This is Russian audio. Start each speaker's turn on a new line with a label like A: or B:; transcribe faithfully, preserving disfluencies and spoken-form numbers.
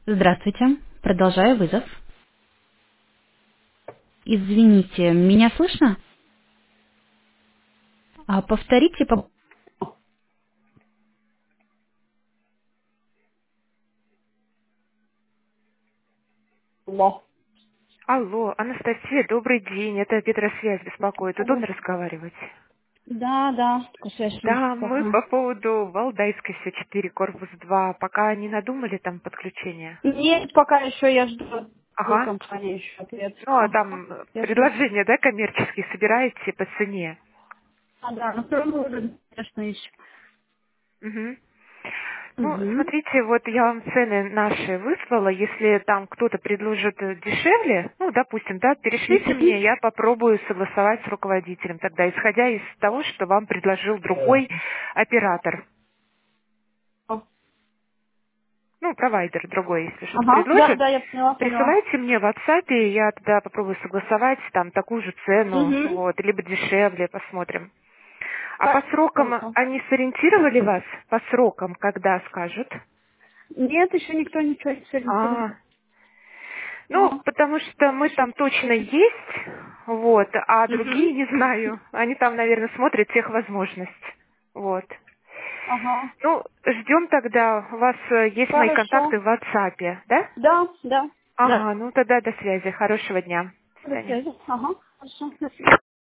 A: Здравствуйте. Продолжаю вызов. Извините, меня слышно? А, повторите. по-
B: Да.
C: Алло, Анастасия, добрый день. Это Петросвязь беспокоит.
B: Алло.
C: Удобно разговаривать?
B: Да, да, связь
C: Да, мы
B: беспокоит.
C: по поводу Валдайской С четыре, корпус два. Пока не надумали там подключение?
B: Нет, пока еще я жду от другой
C: Ага.
B: компании еще ответ.
C: Ну, а
B: Ага.
C: там э,
B: Я жду.
C: предложения, да, коммерческие собираете по цене?
B: А, да, на втором уровне, конечно, еще.
C: Мгм. Ну,
B: Угу.
C: смотрите, вот я вам цены наши выслала. Если там кто-то предложит э, дешевле, ну, допустим, да, перешлите мне, я попробую согласовать с руководителем тогда, исходя из того, что вам предложил другой оператор. Ну, провайдер другой, если что-то
B: Ага, да,
C: предложит,
B: да, я поняла, поняла.
C: присылайте мне в WhatsApp, и я тогда попробую согласовать там такую же цену,
B: Угу.
C: вот, либо дешевле, посмотрим. А по
B: Хорошо,
C: срокам
B: хорошо.
C: они сориентировали вас? По срокам, когда скажут?
B: Нет, еще никто ничего не сориентировал.
C: А, ну,
B: Ага.
C: потому что мы
B: Сейчас
C: там точно
B: посмотрим.
C: есть, вот, а другие
B: Угу.
C: не знаю. Они там, наверное, смотрят техвозможность. Вот.
B: Ага.
C: Ну, ждем тогда. У вас э, есть мои
B: Хорошо.
C: контакты в WhatsApp, да?
B: Да, да, да.
C: Ага, ну тогда до связи. Хорошего дня. До
B: До
C: свидания.
B: связи. Ага. Хорошо, до свидания.